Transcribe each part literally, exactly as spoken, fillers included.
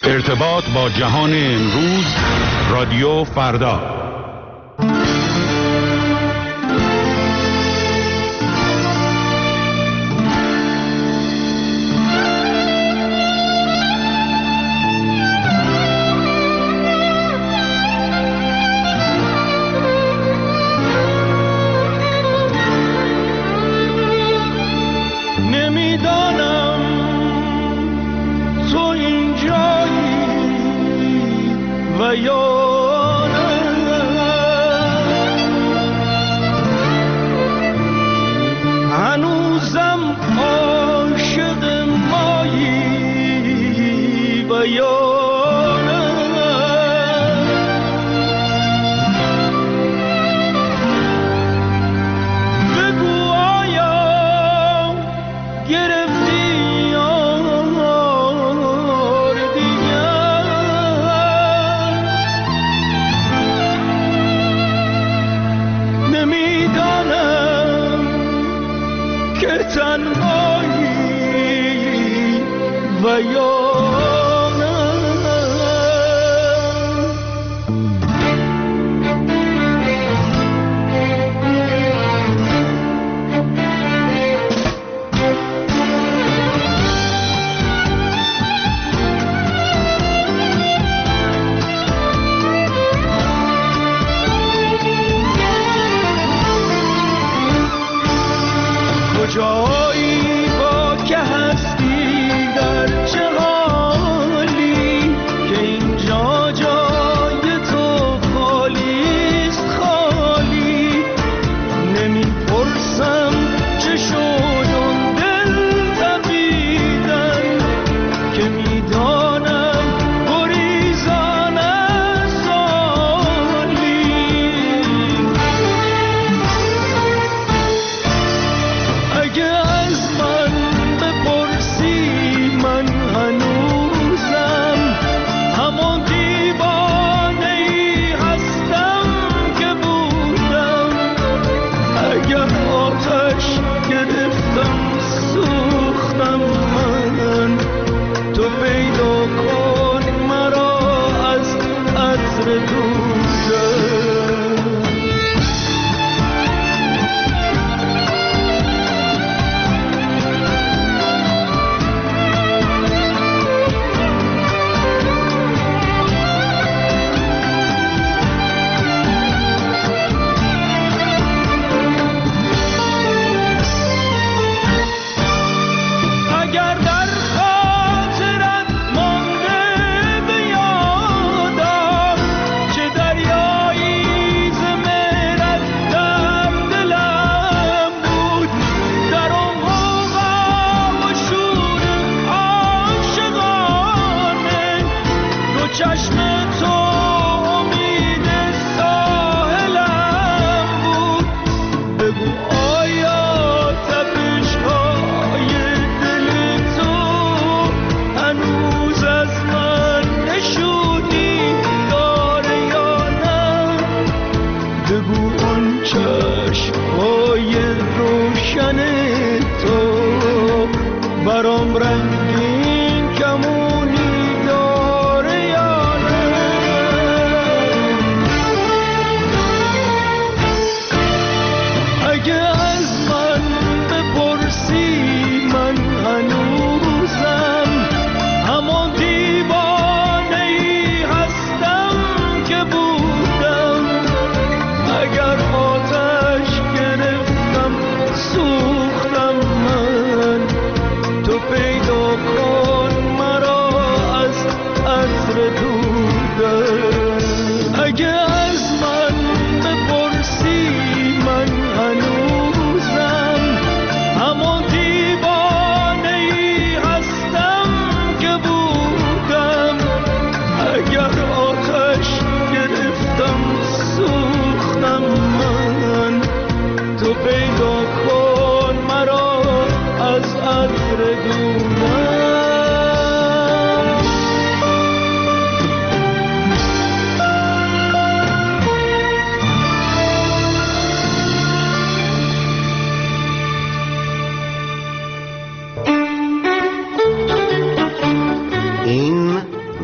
ارتباط با جهان امروز، رادیو فردا. جایی با که هستی در جهان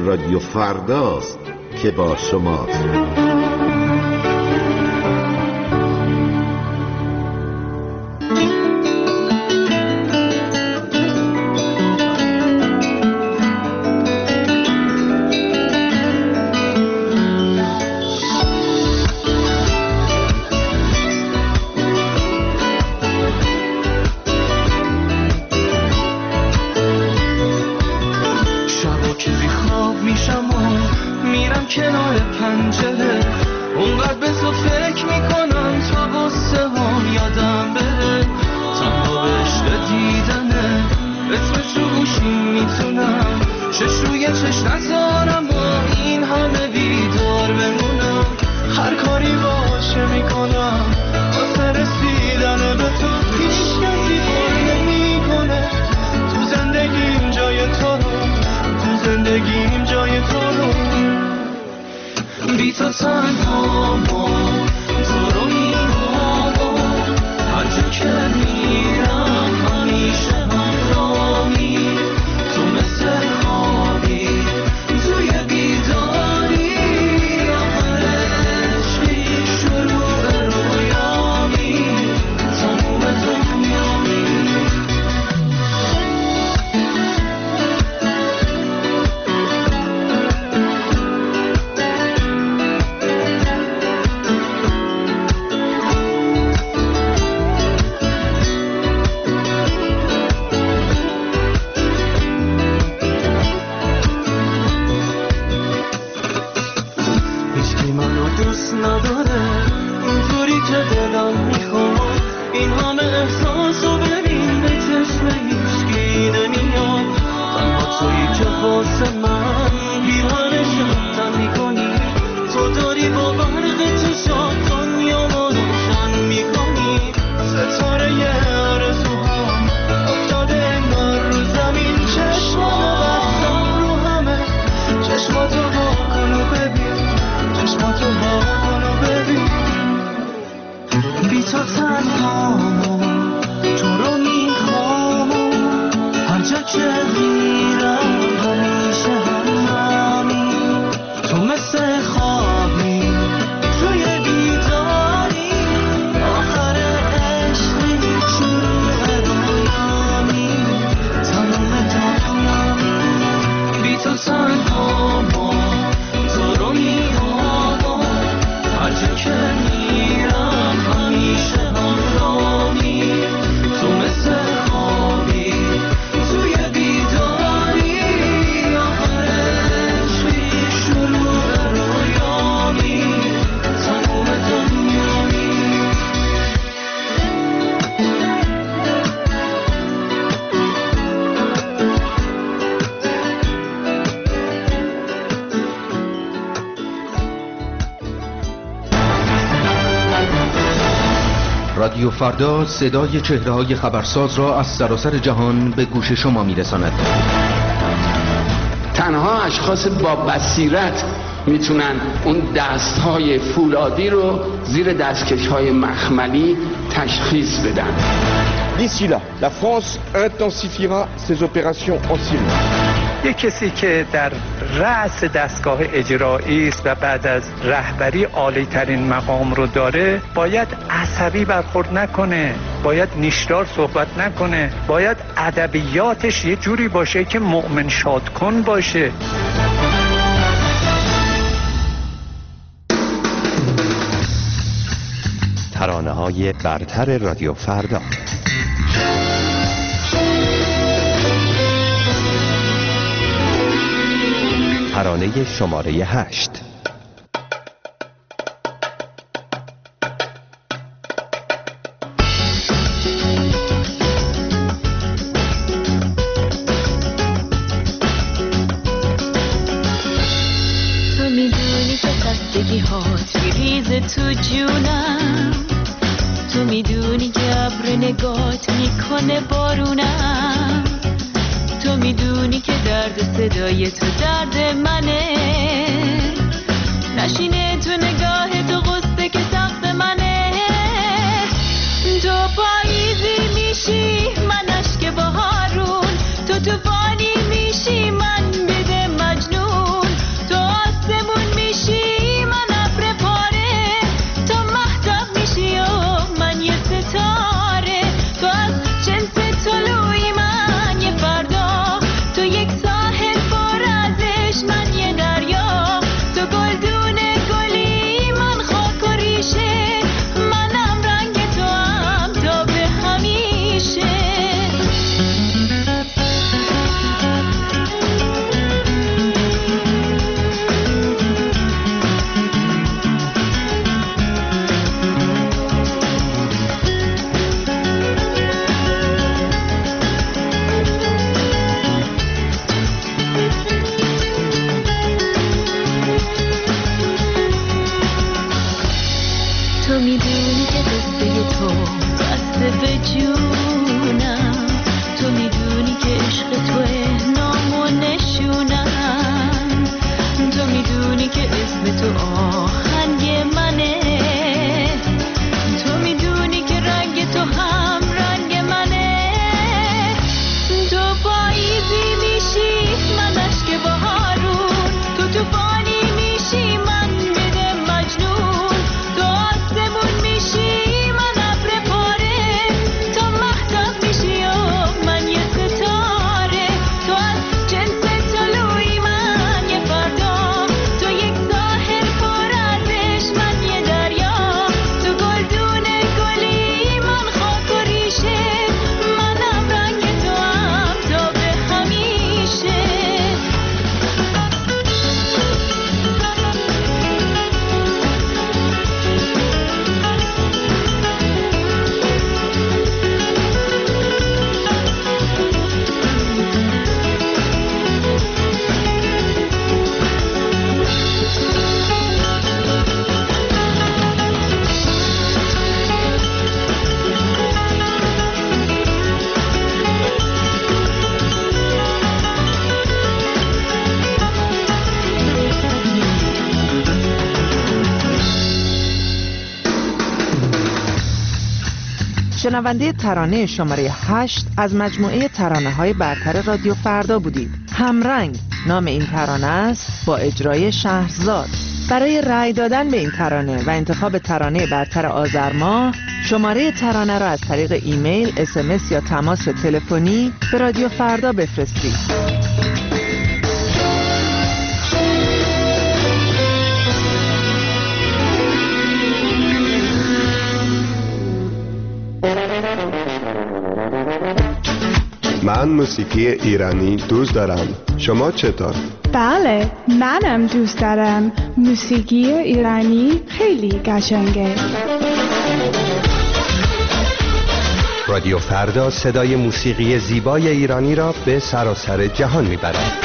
رادیو فرداست که با شماست. رادیو فردا صدای چهره‌های خبرساز را از سراسر جهان به گوش شما می‌رساند. تنها اشخاص با بصیرت میتونن اون دست‌های فولادی رو زیر دستکش‌های مخملی تشخیص بدن. D'ici là, la France intensifiera ses opérations en Syrie. یک کسی که در رأس دستگاه اجرایی است و بعد از رهبری عالی ترین مقام رو داره، باید عصبی برخورد نکنه، باید نیشدار صحبت نکنه، باید ادبیاتش یه جوری باشه که مؤمن شاد کن باشه. ترانه‌های برتر رادیو فردا. ترانه شماره هشت. تو میدونی که خستگی هات میریزه تو جونم، تو میدونی که ابر نگات میکنه بارونم، تو میدونی که درد صدای تو درد منه، نشینه تو نگاه تو غصه که سقف منه، تو پاییزی میشی من اشک بهارون، تو توفانی میشی من بده مجنون، شنونده ترانه شماره هشت از مجموعه ترانه‌های برتر رادیو فردا بودید. همرنگ نام این ترانه است با اجرای شهرزاد. برای رأی دادن به این ترانه و انتخاب ترانه برتر آذر ماه، شماره ترانه را از طریق ایمیل، اس ام اس یا تماس تلفنی به رادیو فردا بفرستید. من موسیقی ایرانی دوست دارم. شما چطور؟ بله، منم دوست دارم. موسیقی ایرانی خیلی قشنگه. رادیو فردا صدای موسیقی زیبای ایرانی را به سراسر جهان میبرد.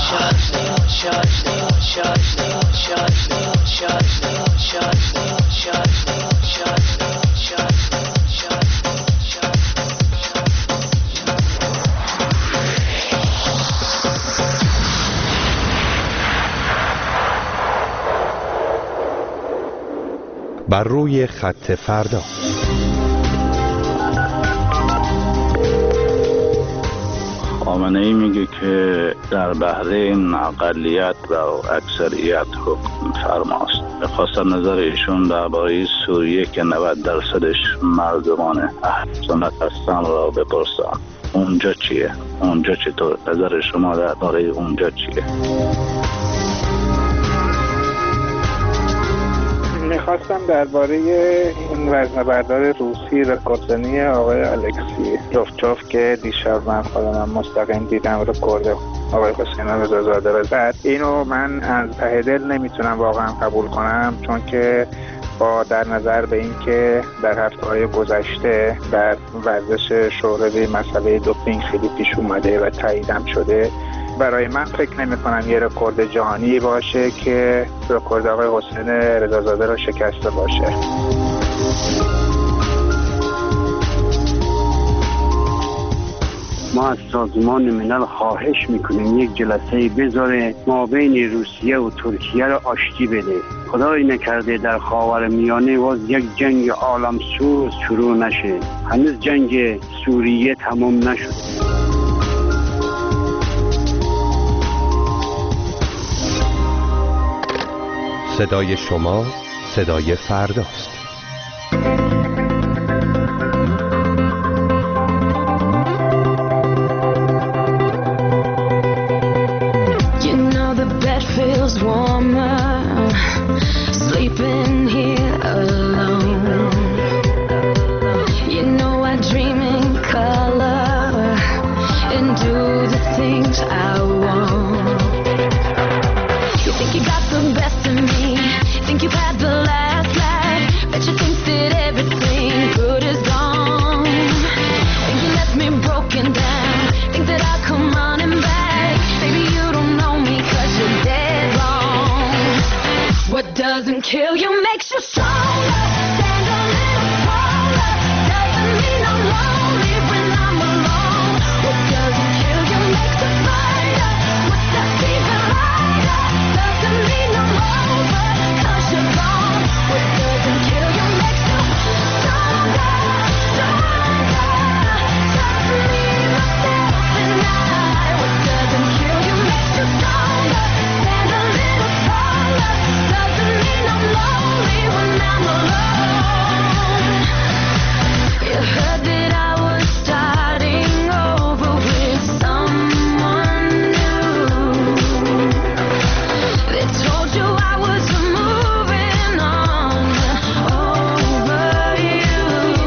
بر روی خط فردا. خامنه‌ای میگه که در بحرین اقلیت و اکثریت حکم فرماست. میخواستم نظر ایشون درباره سوریه که نود درصدش مردمان اهل سنت هستن را بپرسم. اونجا چیه؟ اونجا چطور؟ نظر شما درباره اونجا چیه؟ میخواستم درباره این وزنه‌بردار روسی رکوردزنی آقای الکسی جوفچوف که دیشب من خودم مستقیم دیدم رکورد آقای حسین رضازاده رو زد، اینو من از ته دل نمیتونم واقعا قبول کنم، چون که با در نظر به این که در هفته‌های گذشته در ورزش شوروی مسئله دوپینگ خیلی پیش اومده و تاییدم شده، برای من فکر نمی کنم یه رکورد جهانی باشه که رکورد آقای حسین رضازاده رو شکسته باشه. ما از سازمان ملل خواهش میکنیم یک جلسه بذاره ما بین روسیه و ترکیه رو آشتی بده. خدای نکرده در خاورمیانه باز یک جنگ عالمسوز شروع نشه. هنوز جنگ سوریه تمام نشد. صدای شما صدای فرداست. Kill you makes you stronger. Stand a little taller. Doesn't mean I'm lonely when I'm alone. What doesn't kill you makes you fighter. What's that even lighter? Doesn't mean I'm over, 'cause you're gone. What doesn't kill you makes you stronger, stronger. Just me, myself, and I. What doesn't kill you makes you stronger. Stand a little taller. Doesn't mean I'm lonely when I'm alone. You heard that I was starting over with someone new. They told you I was moving on over you.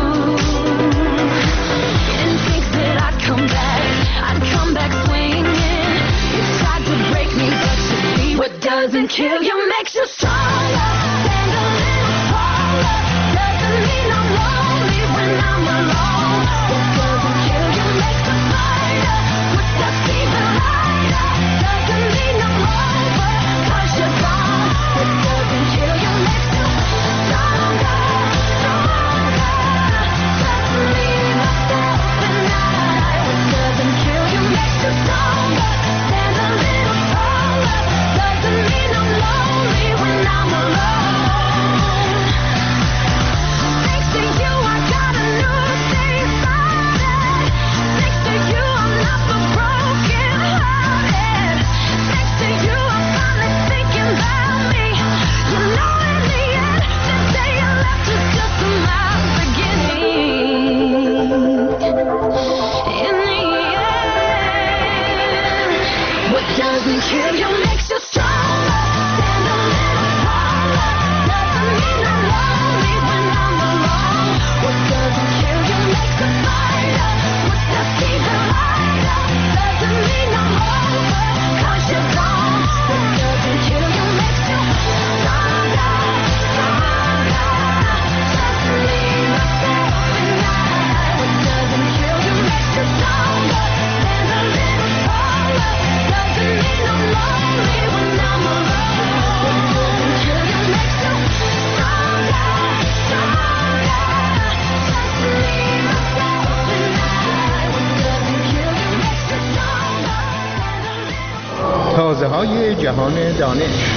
You didn't think that I'd come back, I'd come back swinging. You tried to break me, but you see what doesn't kill you makes you stronger. Stand a little taller. Doesn't mean I'm lonely when I'm alone. What doesn't kill you makes you fighter. What's that even lighter? Doesn't mean I'm over, 'cause you're gone. What doesn't kill you makes you stronger, stronger. Just me, myself, and I. What doesn't kill you makes you stronger. Stand a little taller. Doesn't mean I'm lonely when I'm alone. صدای جهان دانش.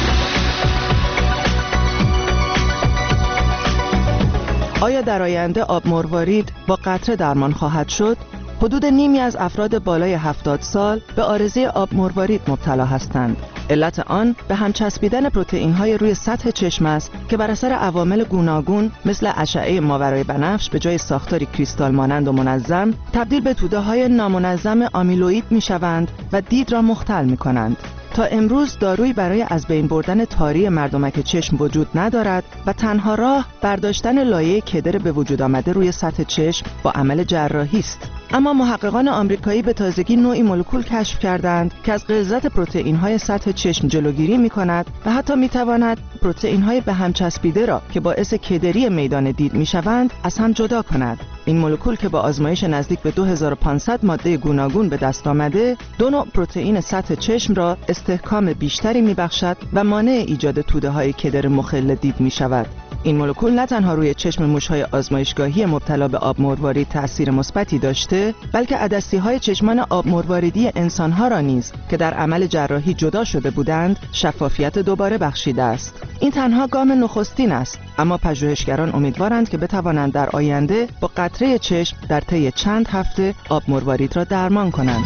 آیا در آینده آب مروارید با قطره درمان خواهد شد؟ حدود نیمی از افراد بالای هفتاد سال به عارضه آب مروارید مبتلا هستند. علت آن به هم چسبیدن پروتئین‌های روی سطح چشم است که بر اثر عوامل گوناگون مثل اشعه ماورای بنفش به جای ساختاری کریستال مانند و منظم تبدیل به توده‌های نامنظم آمیلوئید می‌شوند و دید را مختل می‌کنند. تا امروز دارویی برای از بین بردن تاری مردمک چشم وجود ندارد و تنها راه برداشتن لایه کدر به وجود آمده روی سطح چشم با عمل جراحی است. اما محققان آمریکایی به تازگی نوعی مولکول کشف کردند که از غلظت پروتئین‌های سطح چشم جلوگیری می‌کند و حتی می‌تواند پروتئین‌های به هم چسبیده را که باعث کدری میدان دید می‌شوند از هم جدا کند. این مولکول که با آزمایش نزدیک به دو هزار و پانصد ماده گوناگون به دست آمده، دو نوع پروتئین سطح چشم را استحکام بیشتری می‌بخشد و مانع ایجاد توده‌های کدر مخل دید می‌شود. این مولکول نه تنها روی چشم موش‌های آزمایشگاهی مبتلا به آب مروارید تأثیر مثبتی داشته، بلکه عدسی‌های چشمان آب مرواریدی انسان‌ها را نیز که در عمل جراحی جدا شده بودند، شفافیت دوباره بخشیده است. این تنها گام نخستین است، اما پژوهشگران امیدوارند که بتوانند در آینده با قطره چشم در طی چند هفته آب مروارید را درمان کنند.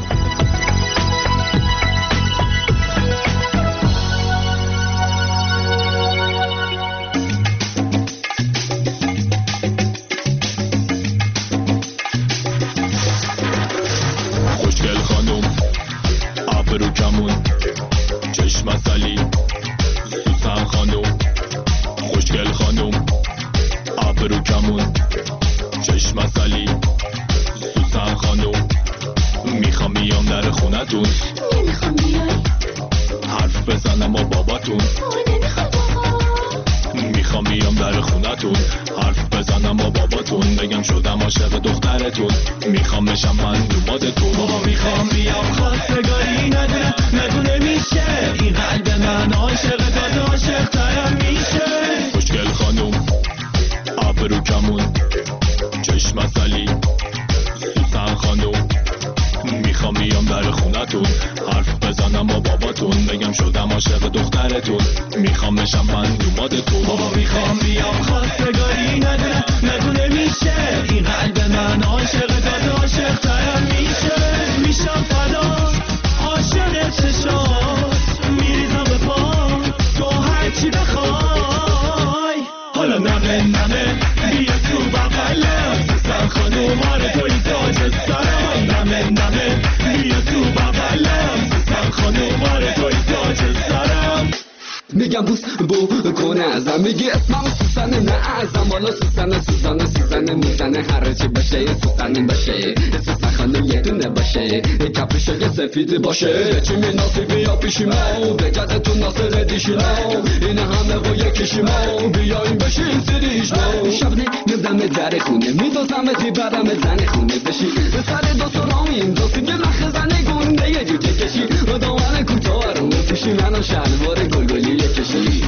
میگم بوس بو کنه ازم، میگی اسمم سوسنه نه ازم، والا سوسنه سوسنه سوسنه میزنه هر چی باشه سوسنه باشه، سوسن خانم یه دونه باشه، کپشای سفید باشه، چی مناسب بیا پیشیمو بجدتون ناصر دیشیمو، این همه با یکیشیمو بیایم بشین سریشمو، شبنه میزم در خونه میدوزم تی برم زن خونه بشی، سر دو سرامیم دوستی که نخ زنه گونده یه جوجه کشی، دامن کوتاه رو پیشی منو شلوار گلگلی کشی.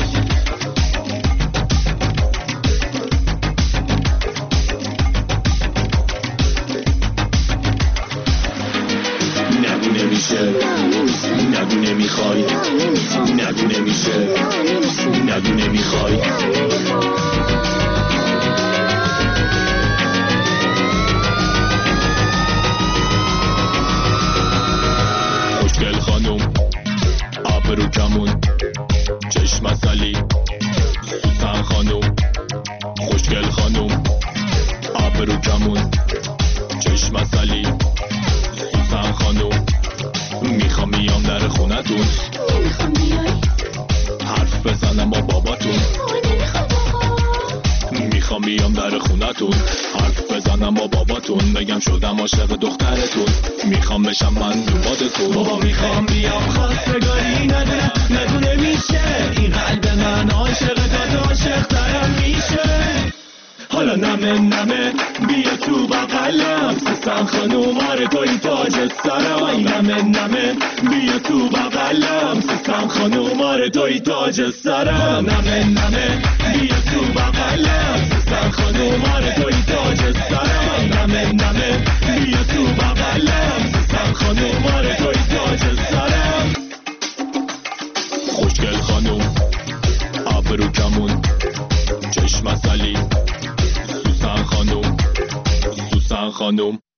نگو نمیشه، نگو نمیخوای، نگو نمیشه، نگو نمیخوای. خوشگل خانم آبرو کمون چشم اصلی، سوسن خانم خوشگل خانم آبرو کمون چشم اصلی، سوسن خانم میخوام میام در خونتون، نمیخوام بیای حرف بزنم با باباتون، میخوام بیام در خونتون حرف بزنم با باباتون، بگم شدم عاشق دخترتون، میخوام بشم من دوبادتون. بابا میخوام بیام خواستگاری ندارم، نگو نمیشه، این قلب من عاشق داد عاشق ترم میشه، حالا نمه نمه بیا تو بغلم، سوسن خانوم آره توی تاج سرم، نمه نمه بیا تو بغلم، سوسن خانوم آره توی تاج سرم، نمه نمه بیا تو بغلم، سوسن خانوم آره توی تاج سرم، نمه نمه بیا تو بغلم، سوسن خانوم آره توی تاج سرم. رو کمون چشم اصلی سوسن خانوم سوسن خانوم